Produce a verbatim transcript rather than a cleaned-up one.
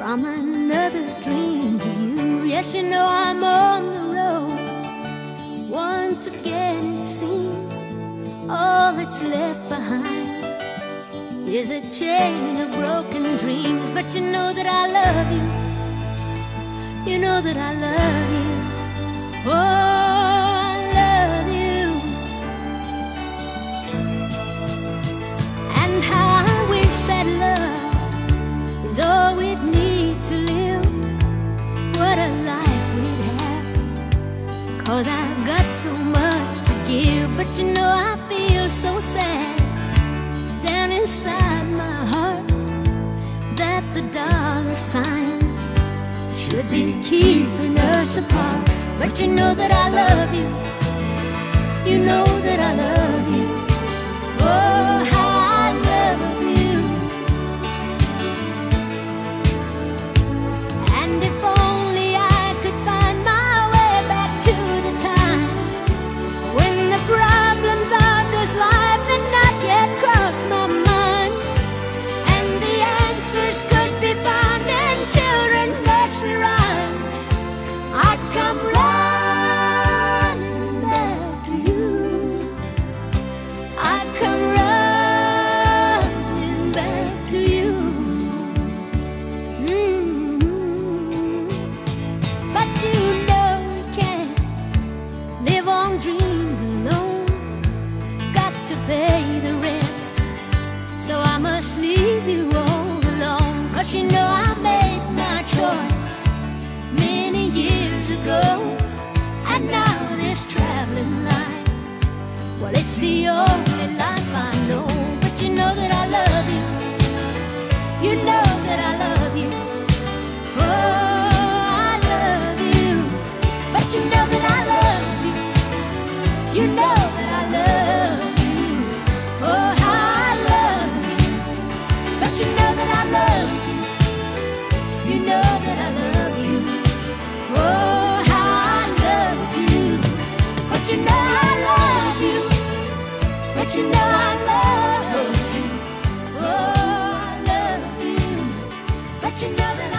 from another dream to you. Yes, you know I'm on the road. Once again it seems all that's left behind is a chain of broken dreams. But you know that I love you. You know that I love you. Oh, I love you. And how I wish that love is all we'd need to live. What a life we'd have, 'cause I've got so much to give. But you know I feel so sad down inside my heart that the dollar signs should be keeping us apart. But you know that I love you. You know that I love you. Oh, how I love you. And if only I could find my way back to the time when the problems of this life had not yet crossed my mind, and the answers could be found in children's nursery rhymes, I'd come running back to you. I'd come running back to you. Mm-hmm. But you know we can't live on dreams alone. Got to pay the rent, so I must leave you all alone. 'Cause you know I made my choice many years ago, and now this traveling life, well, it's the only life I know. But you know that I love you. You know that I love you. Oh, I love you. But you know that I love you. You know that I love you. Oh, how I love you. But you know that I love you. You know that I love you. Oh, how I love you. But you know I love you. But you know I love you. Oh, I love you. But you know that I